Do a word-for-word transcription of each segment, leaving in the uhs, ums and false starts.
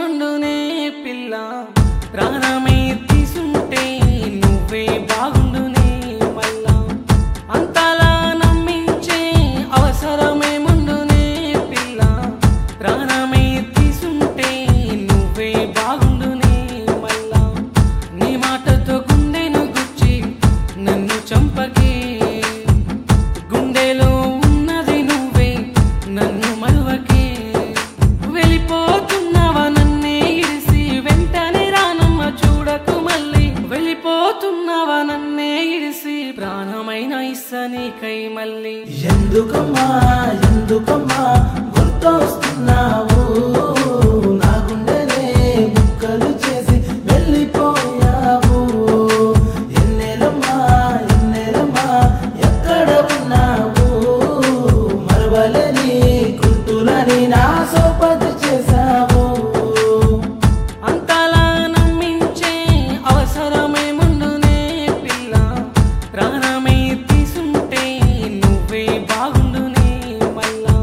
అవసరమేముండునే పిల్ల ప్రాణమే తీసుంటే నువ్వే బాగుండునే మళ్ళా అంతలా నమ్మించే అవసరమేముండునే పిల్ల ప్రాణమే తీసుంటే నువ్వే బాగుండునే మళ్ళా నీ మాటతో గుండెను గుచ్చి నన్ను చంపకే గుండెలో ఉన్నది నువ్వే నన్ను మరువకే వెళ్ళిపోతున్నావా నన్నే ఇడిసి వెంటనే రానమ్మ చూడకు మళ్ళీ వెళ్ళిపోతున్నావా నన్నే ఇడిసి ప్రాణమైన ఇస్తా నీకై మళ్ళీ ఎందుకమ్మా ఎందుకమ్మా గుర్తొస్తున్నావు నా గుండెనే ముక్కలు చేసి వెళ్ళిపోయావు ఎన్నెలమ్మా ఎన్నెలమ్మా ఎక్కడ ఉన్నావు మరవలేని గుర్తులని నా సోపతి చేశావు అంతలా నమ్మించే అవసరమేముండునే పిల్ల ప్రాణమే తీసుంటే నువ్వే బాగుండునే మళ్ళా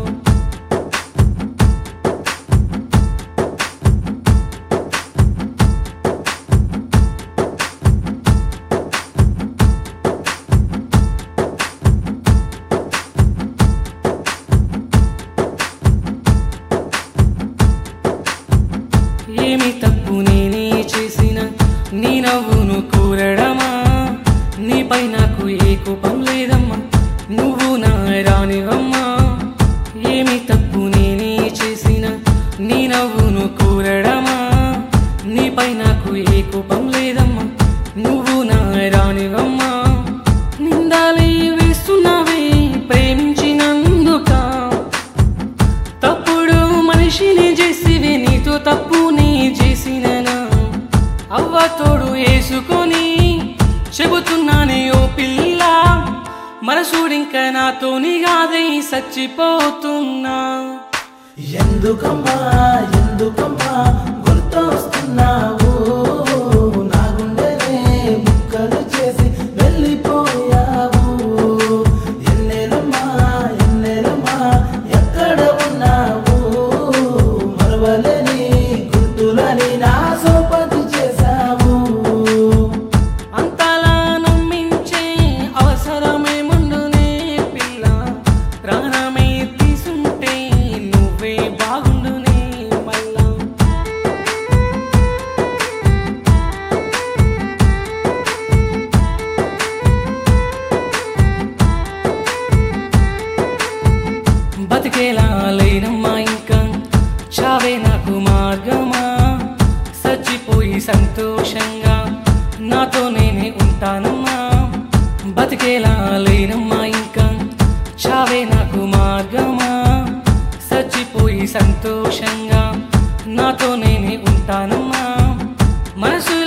ఏమి తప్పు నేనే చేసిన నీ నవ్వును కూరడమా నీపై నాకు ఏ కోపం లేదమ్మా నువ్వు నా రానివమ్మా ఏమి తప్పు నేనే చేసిన నీ నవ్వును కూరడమా నీపై నాకు ఏ కోపం లేదమ్మా నువ్వు నా రానివమ్మా నిందాలే వేస్తున్నావే ప్రేమించినందుక తప్పుడు మనిషిని చేసివే నీతో తప్పు నీ చేసిననా అవ్వ తోడు వేసుకొని చెబుతున్నానే ఓ పిల్ల మనసుడింక నాతోని కాదై చచ్చిపోతున్నా ఎందుకమ్మా ఎందుకమ్మా గుర్తొస్తున్నావు నా గుండెనే ముక్కలు చేసి వెళ్ళిపోయావు ఎన్నెలమ్మా ఎన్నెలమ్మా ఎక్కడ ఉన్నావు మరవలేని గుర్తులని నా సోపతి చేశావు అంతలా నమ్మించే అవసరమేముండునే పిల్ల ప్రాణమే తీసుంటే నువ్వే బాగుండునే మళ్ళా బతికేలా లేనమ్మా ఇంకా చావే నాకు మార్గమా చచ్చిపోయి సంతోషంగా నాతో నేనే ఉంటానమ్మా బతికేలా లేనమ్మా ఇంకా చావే నాకు మార్గమా చచ్చిపోయి సంతోషంగా నాతో నేనే ఉంటానమ్మా మనసు